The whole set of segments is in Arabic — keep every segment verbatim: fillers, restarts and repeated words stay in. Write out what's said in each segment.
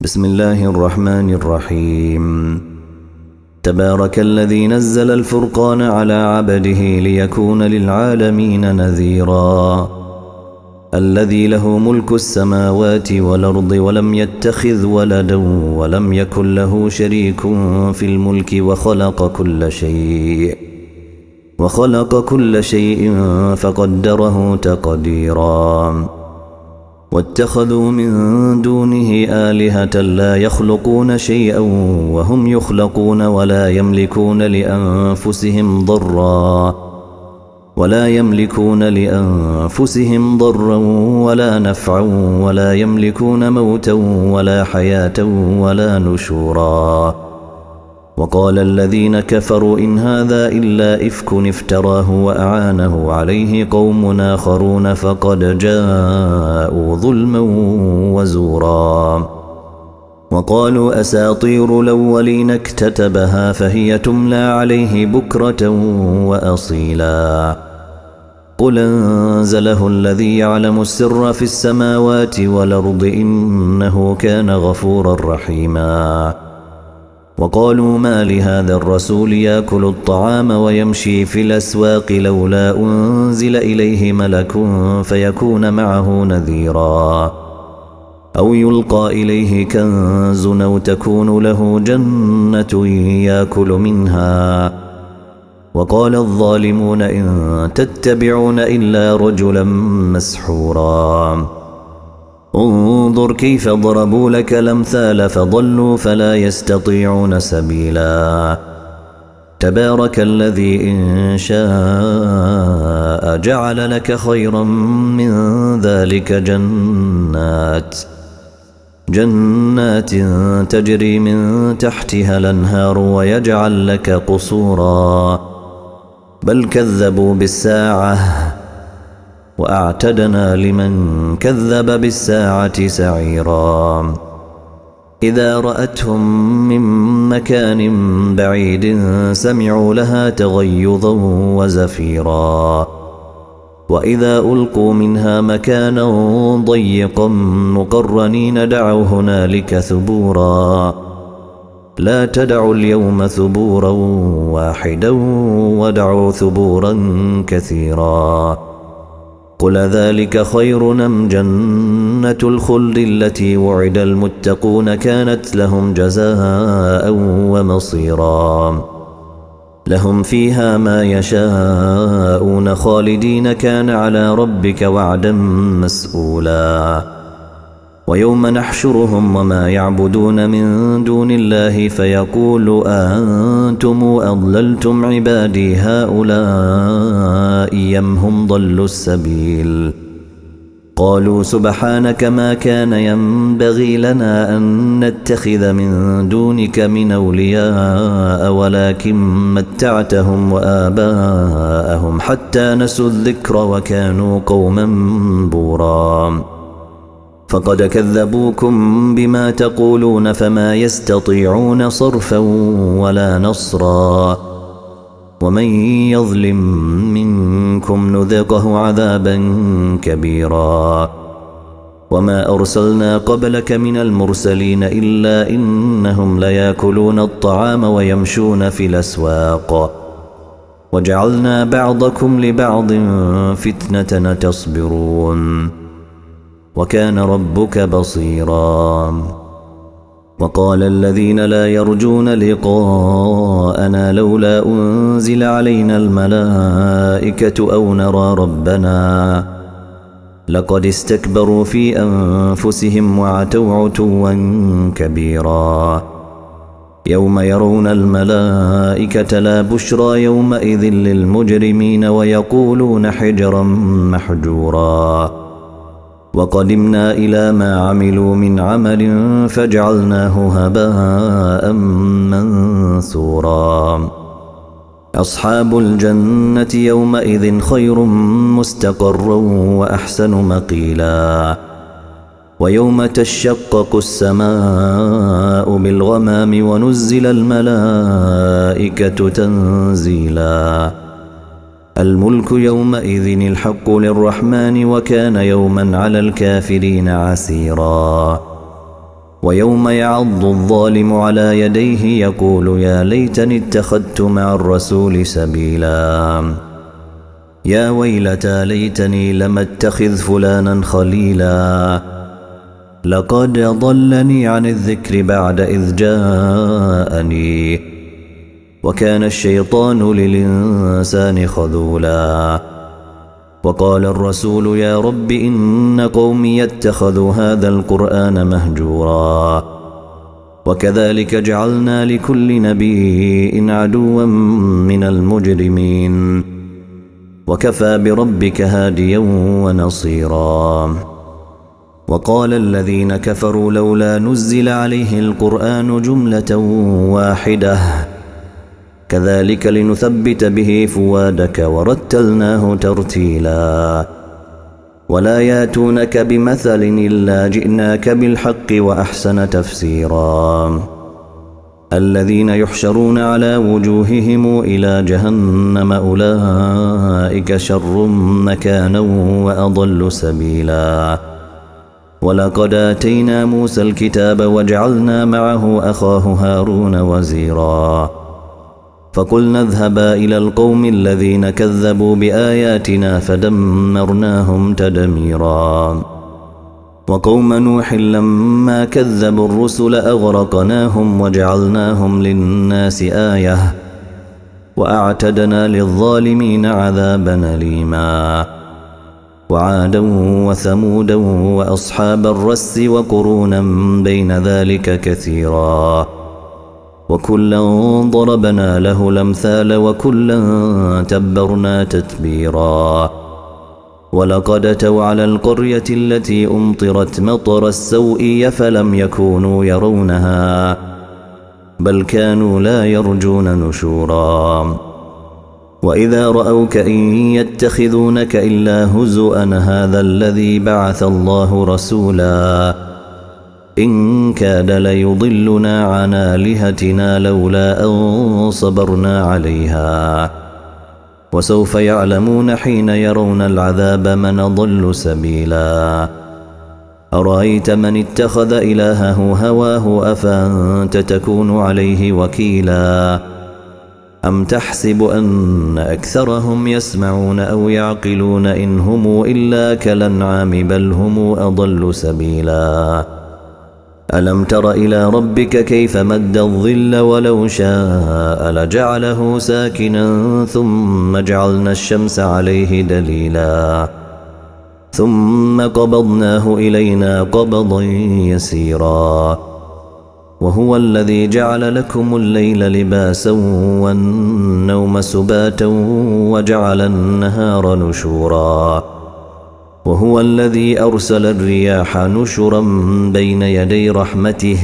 بسم الله الرحمن الرحيم. تبارك الذي نزل الفرقان على عبده ليكون للعالمين نذيرا. الذي له ملك السماوات والأرض ولم يتخذ ولدا ولم يكن له شريك في الملك وخلق كل شيء وخلق كل شيء فقدره تقديرا. واتخذوا من دونه آلهة لا يخلقون شيئا وهم يخلقون ولا يملكون لأنفسهم ضرا ولا يملكون لأنفسهم ضرا ولا نفعا ولا يملكون موتا ولا حياة ولا نشورا. وقال الذين كفروا إن هذا إلا إفك افتراه وأعانه عليه قوم آخرون فقد جاءوا ظلما وزورا. وقالوا أساطير الأولين اكتتبها فهي تملى عليه بكرة وأصيلا. قل أنزله الذي يعلم السر في السماوات والأرض إنه كان غفورا رحيما. وقالوا ما لهذا الرسول يأكل الطعام ويمشي في الأسواق لولا أنزل إليه ملك فيكون معه نذيرا أو يلقى إليه كنز أو تكون له جنة يأكل منها. وقال الظالمون إن تتبعون إلا رجلا مسحورا. انظر كيف ضربوا لك الأمثال فضلوا فلا يستطيعون سبيلا. تبارك الذي إن شاء جعل لك خيرا من ذلك جنات جنات تجري من تحتها الأنهار ويجعل لك قصورا. بل كذبوا بالساعة وأعتدنا لمن كذب بالساعة سعيرا. إذا رأتهم من مكان بعيد سمعوا لها تغيظا وزفيرا. وإذا ألقوا منها مكانا ضيقا مقرنين دعوا هنالك ثبورا. لا تدعوا اليوم ثبورا واحدا ودعوا ثبورا كثيرا. قل ذلك خير أم جنة الخلد التي وعد المتقون كانت لهم جزاء ومصيرا. لهم فيها ما يشاءون خالدين كان على ربك وعدا مسئولا. ويوم نحشرهم وما يعبدون من دون الله فيقول أنتم أضللتم عبادي هؤلاء أم هم ضلوا السبيل. قالوا سبحانك ما كان ينبغي لنا أن نتخذ من دونك من أولياء ولكن متعتهم وآباءهم حتى نسوا الذكر وكانوا قوما بورا. فقد كذبوكم بما تقولون فما يستطيعون صرفا ولا نصرا. ومن يظلم منكم نذقه عذابا كبيرا. وما أرسلنا قبلك من المرسلين إلا إنهم ليأكلون الطعام ويمشون في الأسواق وجعلنا بعضكم لبعض فتنة تصبرون وكان ربك بصيرا. وقال الذين لا يرجون لقاءنا لولا أنزل علينا الملائكة أو نرى ربنا لقد استكبروا في أنفسهم وعتوا عتوا كبيرا. يوم يرون الملائكة لا بشرى يومئذ للمجرمين ويقولون حجرا محجورا. وقدمنا إلى ما عملوا من عمل فجعلناه هباء منثورا. أصحاب الجنة يومئذ خير مستقرا وأحسن مقيلا. ويوم تشقق السماء بالغمام ونزل الملائكة تنزيلا. الملك يومئذ الحق للرحمن وكان يوما على الكافرين عسيرا. ويوم يعض الظالم على يديه يقول يا ليتني اتخذت مع الرسول سبيلا يا ويلتى ليتني لم اتخذ فلانا خليلا لقد ضلني عن الذكر بعد إذ جاءني وكان الشيطان للإنسان خذولا وقال الرسول يا رب إن قومي اتخذوا هذا القرآن مهجورا وكذلك جعلنا لكل نبي عدوا من المجرمين وكفى بربك هاديا ونصيرا وقال الذين كفروا لولا نزل عليه القرآن جملة واحدة كذلك لنثبت به فؤادك ورتلناه ترتيلا ولا ياتونك بمثل إلا جئناك بالحق وأحسن تفسيرا الذين يحشرون على وجوههم إلى جهنم أولئك شر مكانا وأضل سبيلا ولقد آتينا موسى الكتاب وجعلنا معه أخاه هارون وزيرا فقلنا اذهبا إلى القوم الذين كذبوا بآياتنا فدمرناهم تدميرا وقوم نوح لما كذبوا الرسل أغرقناهم وجعلناهم للناس آية وأعتدنا للظالمين عذابا أليما وعادا وثمودا وأصحاب الرس وقرونا بين ذلك كثيرا وكلا ضربنا له الأمثال وكلا تبرنا تتبيرا ولقد أتوا على القرية التي أمطرت مطر السوء فلم يكونوا يرونها بل كانوا لا يرجون نشورا وإذا رأوك إن يتخذونك إلا هزؤا هذا الذي بعث الله رسولا إن كاد ليضلنا عن آلهتنا لولا أن صبرنا عليها وسوف يعلمون حين يرون العذاب من ضل سبيلا أرأيت من اتخذ إلهه هواه أفأنت تكون عليه وكيلا أم تحسب أن أكثرهم يسمعون أو يعقلون إن هم إلا كالأنعام بل هم أضل سبيلا ألم تر إلى ربك كيف مد الظل ولو شاء لجعله ساكنا ثم جعلنا الشمس عليه دليلا ثم قبضناه إلينا قبضا يسيرا وهو الذي جعل لكم الليل لباسا والنوم سباتا وجعل النهار نشورا وهو الذي أرسل الرياح نشرا بين يدي رحمته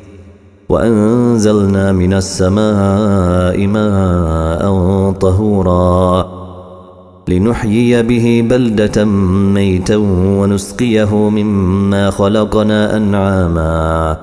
وأنزلنا من السماء ماء طهورا لنحيي به بلدة ميتا ونسقيه مما خلقنا أنعاما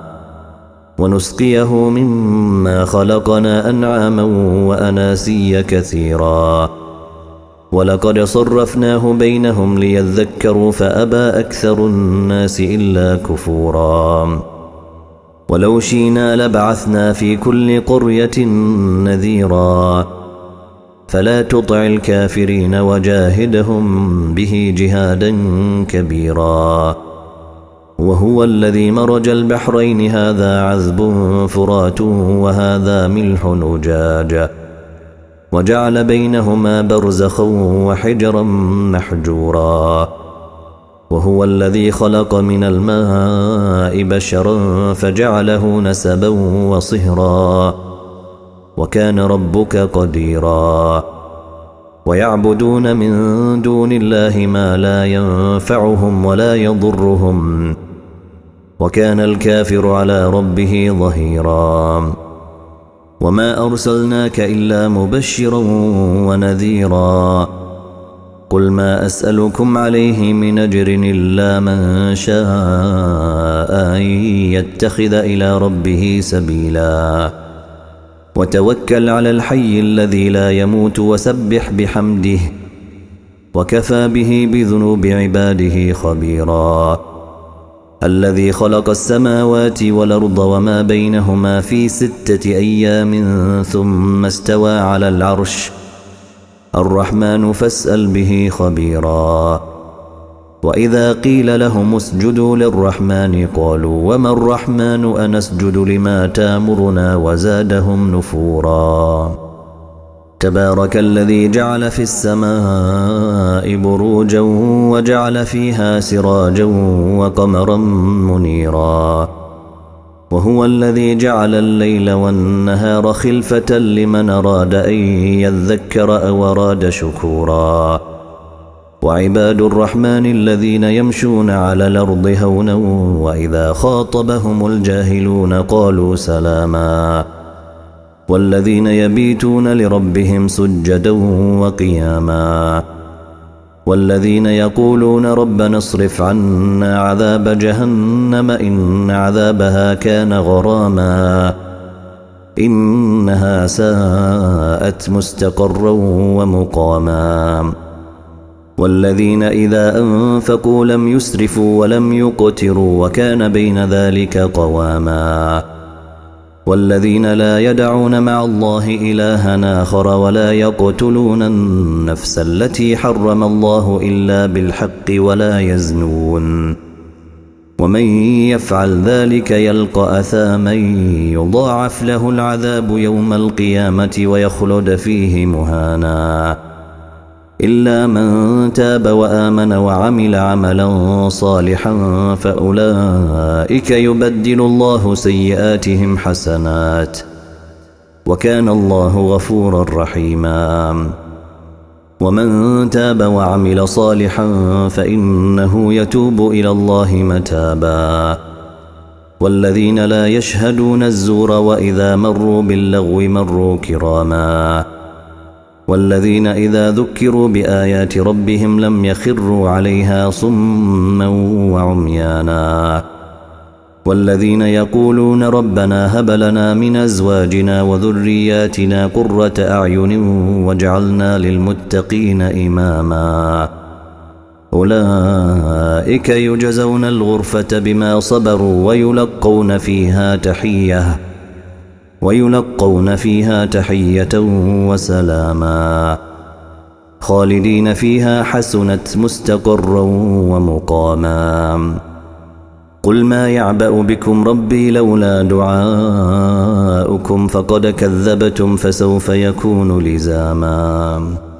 ونسقيه مما خلقنا أنعاما وأناسيا كثيرا ولقد صرفناه بينهم ليذكروا فأبى أكثر الناس إلا كفورا ولو شئنا لبعثنا في كل قرية نذيرا فلا تطع الكافرين وجاهدهم به جهادا كبيرا وهو الذي مرج البحرين هذا عذب فرات وهذا ملح أجاج وجعل بينهما برزخا وحجرا محجورا وهو الذي خلق من الماء بشرا فجعله نسبا وصهرا وكان ربك قديرا ويعبدون من دون الله ما لا ينفعهم ولا يضرهم وكان الكافر على ربه ظهيرا وما أرسلناك إلا مبشرا ونذيرا قل ما أسألكم عليه من أجر إلا من شاء أن يتخذ إلى ربه سبيلا وتوكل على الحي الذي لا يموت وسبح بحمده وكفى به بذنوب عباده خبيرا الذي خلق السماوات والأرض وما بينهما في ستة أيام ثم استوى على العرش الرحمن فاسأل به خبيرا. وإذا قيل لهم اسجدوا للرحمن قالوا وما الرحمن أنسجد لما تامرنا وزادهم نفورا. تبارك الذي جعل في السماء بروجا وجعل فيها سراجا وقمرا منيرا. وهو الذي جعل الليل والنهار خلفة لمن أراد أن يذكر أو أراد شكورا. وعباد الرحمن الذين يمشون على الأرض هونا وإذا خاطبهم الجاهلون قالوا سلاما. والذين يبيتون لربهم سجدا وقياما. والذين يقولون ربنا اصرف عنا عذاب جهنم إن عذابها كان غراما إنها ساءت مستقرا ومقاما. والذين إذا أنفقوا لم يسرفوا ولم يقتروا وكان بين ذلك قواما. والذين لا يدعون مع الله إلها آخر ولا يقتلون النفس التي حرم الله إلا بالحق ولا يزنون ومن يفعل ذلك يلقى أثاما يضاعف له العذاب يوم القيامة ويخلد فيه مهانا إلا من تاب وآمن وعمل عملا صالحا فأولئك يبدل الله سيئاتهم حسنات وكان الله غفورا رحيما. ومن تاب وعمل صالحا فإنه يتوب إلى الله متابا. والذين لا يشهدون الزور وإذا مروا باللغو مروا كراما. والذين إذا ذكروا بآيات ربهم لم يخروا عليها صما وعميانا. والذين يقولون ربنا هب لنا من أزواجنا وذرياتنا قرة أعين واجعلنا للمتقين إماما. أولئك يجزون الغرفة بما صبروا ويلقون فيها تحية ويلقون فيها تحية وسلاما خالدين فيها حسنت مستقرا ومقاما. قل ما يعبأ بكم ربي لولا دعاؤكم فقد كذبتم فسوف يكون لزاما.